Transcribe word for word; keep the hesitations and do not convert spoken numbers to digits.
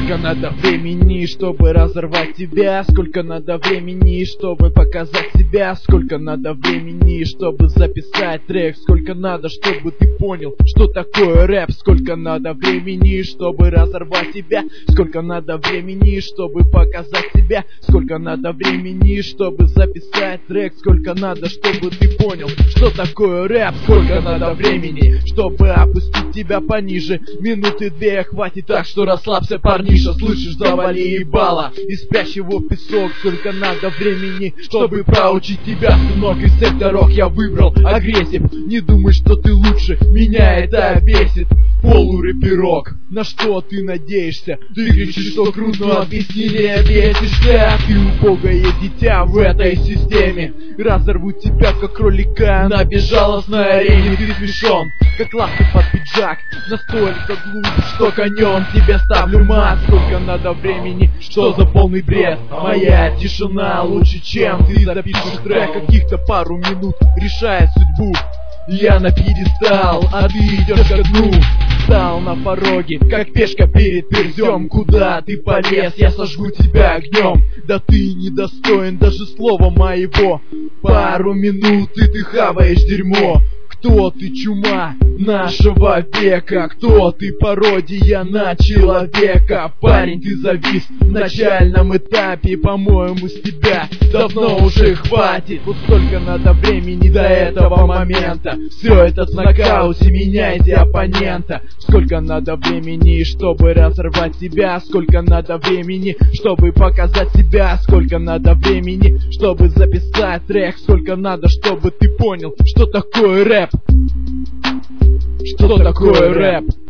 Сколько надо времени, чтобы разорвать тебя? Сколько надо времени, чтобы показать себя? Сколько надо времени, чтобы записать трек? Сколько надо, чтобы ты понял, что такое рэп? Сколько надо времени, чтобы разорвать тебя? Сколько надо времени, чтобы показать себя? Сколько надо времени, чтобы записать трек? Сколько надо, чтобы ты понял, что такое рэп? Сколько надо времени, чтобы опустить тебя пониже? Минуты две хватит, так что расслабься, парниша. Слышишь, завали ебало и спрячь его в песок. Сколько надо времени, чтобы проучить тебя? Сынок, из всех дорог я выбрал агрессив. Не думай, что ты лучше, меня это бесит. Полурэперок, на что ты надеешься? Ты кричишь, что круто, но объяснение бесишься. Ты убогое дитя в этой системе. Разорву тебя, как кролика на безжалостной арене. Ты смешон, как лапы под пиджак, настолько глуп, что конем тебе ставлю мат. Сколько надо времени, что за полный бред? Моя тишина лучше, чем ты запишешь трек. Каких-то пару минут, решая судьбу. Я на пьедестал, а ты идешь ко дну. Встал на пороге, как пешка перед перзем. Куда ты полез? Я сожгу тебя огнем. Да ты недостоин даже слова моего. Пару минут и ты хаваешь дерьмо. Кто ты, чума нашего века? Кто ты, пародия на человека? Парень, ты завис в начальном этапе. По-моему, с тебя давно уже хватит. Вот столько надо времени до этого момента. Все этот нокаут, меняйте оппонента. Сколько надо времени, чтобы разорвать тебя? Сколько надо времени, чтобы показать себя? Сколько надо времени, чтобы записать трек? Сколько надо, чтобы ты понял, что такое рэп? Что такое рэп?